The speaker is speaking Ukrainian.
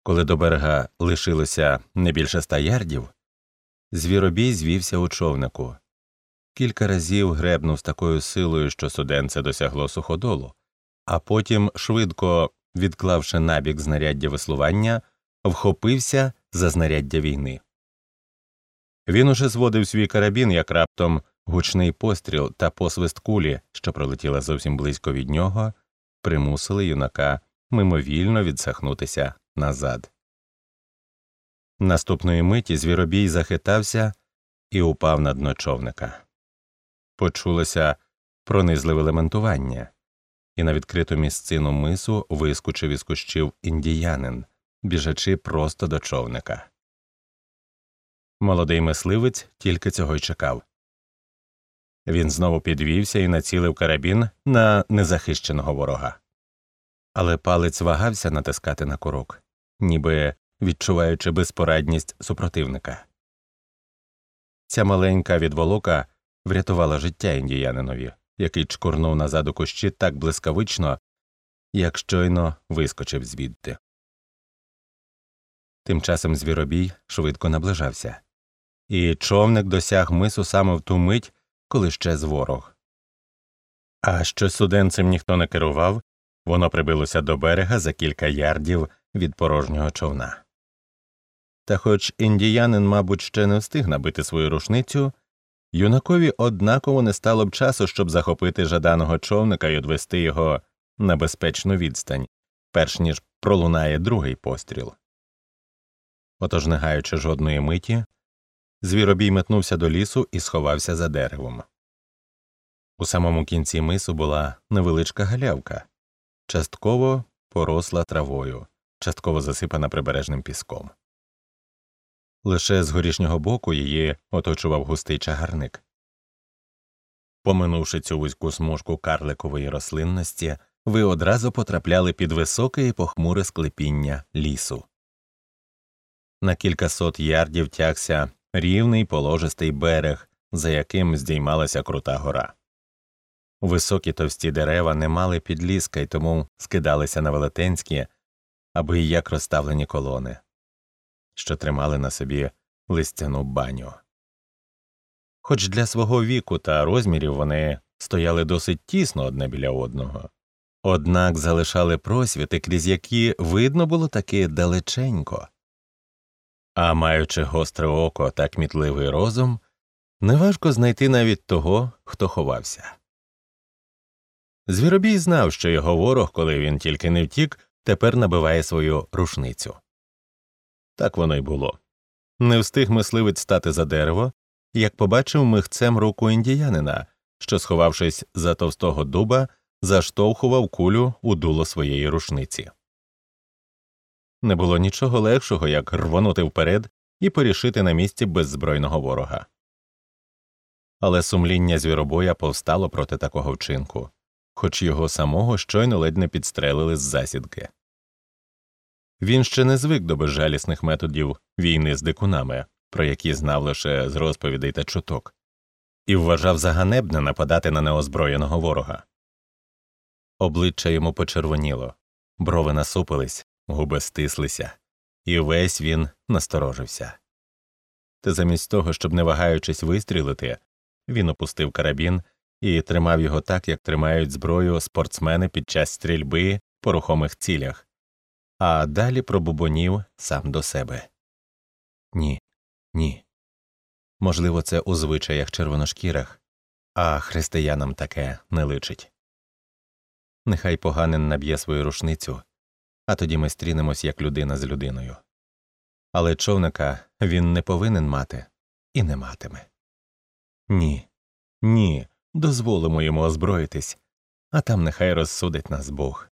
Коли до берега лишилося не більше 100 ярдів, Звіробій звівся у човнику. Кілька разів гребнув з такою силою, що суденце досягло суходолу, а потім, швидко відклавши набік знаряддя веслування, вхопився за знаряддя війни. Він уже зводив свій карабін, як раптом гучний постріл та посвист кулі, що пролетіла зовсім близько від нього, примусили юнака мимовільно відсахнутися назад. Наступної миті Звіробій захитався і упав на дно човника. Почулося пронизливе лементування, і на відкриту місцину мису вискочив із кущів індіянин, біжачи просто до човника. Молодий мисливець тільки цього й чекав. Він знову підвівся і націлив карабін на незахищеного ворога. Але палець вагався натискати на курок, ніби відчуваючи безпорадність супротивника. Ця маленька відволока врятувала життя індіянинові, який чкурнув назад у кущі так блискавично, як щойно вискочив звідти. Тим часом Звіробій швидко наближався, і човник досяг мису саме в ту мить, коли щез ворог. А що суденцем ніхто не керував, воно прибилося до берега за кілька ярдів від порожнього човна. Та хоч індіянин, мабуть, ще не встиг набити свою рушницю, юнакові однаково не стало б часу, щоб захопити жаданого човника і одвести його на безпечну відстань, перш ніж пролунає другий постріл. Отож, не гаючи жодної миті, Звіробій метнувся до лісу і сховався за деревом. У самому кінці мису була невеличка галявка, частково поросла травою, частково засипана прибережним піском. Лише з горішнього боку її оточував густий чагарник. Поминувши цю вузьку смужку карликової рослинності, ви одразу потрапляли під високе і похмуре склепіння лісу. На кількасот ярдів тягся рівний положистий берег, за яким здіймалася крута гора. Високі товсті дерева не мали підлізка й тому скидалися на велетенські, аби як розставлені колони, що тримали на собі листяну баню. Хоч для свого віку та розмірів вони стояли досить тісно одне біля одного, однак залишали просвіти, крізь які видно було таки далеченько. А маючи гостре око та кмітливий розум, неважко знайти навіть того, хто ховався. Звіробій знав, що його ворог, коли він тільки не втік, тепер набиває свою рушницю. Так воно й було. Не встиг мисливець стати за дерево, як побачив михцем руку індіянина, що, сховавшись за товстого дуба, заштовхував кулю у дуло своєї рушниці. Не було нічого легшого, як рвонути вперед і порішити на місці беззбройного ворога. Але сумління Звіробоя повстало проти такого вчинку, хоч його самого щойно ледь не підстрелили з засідки. Він ще не звик до безжалісних методів війни з дикунами, про які знав лише з розповідей та чуток, і вважав за ганебне нападати на неозброєного ворога. Обличчя йому почервоніло, брови насупились, губи стислися, і весь він насторожився. Та замість того, щоб не вагаючись вистрілити, він опустив карабін і тримав його так, як тримають зброю спортсмени під час стрільби по рухомих цілях, а далі пробубонів сам до себе. Ні, ні. Можливо, це у звичаях червоношкірих, а християнам таке не личить. Нехай поганин наб'є свою рушницю, а тоді ми стрінемось як людина з людиною. Але човника він не повинен мати і не матиме. Ні, ні, дозволимо йому озброїтись, а там нехай розсудить нас Бог.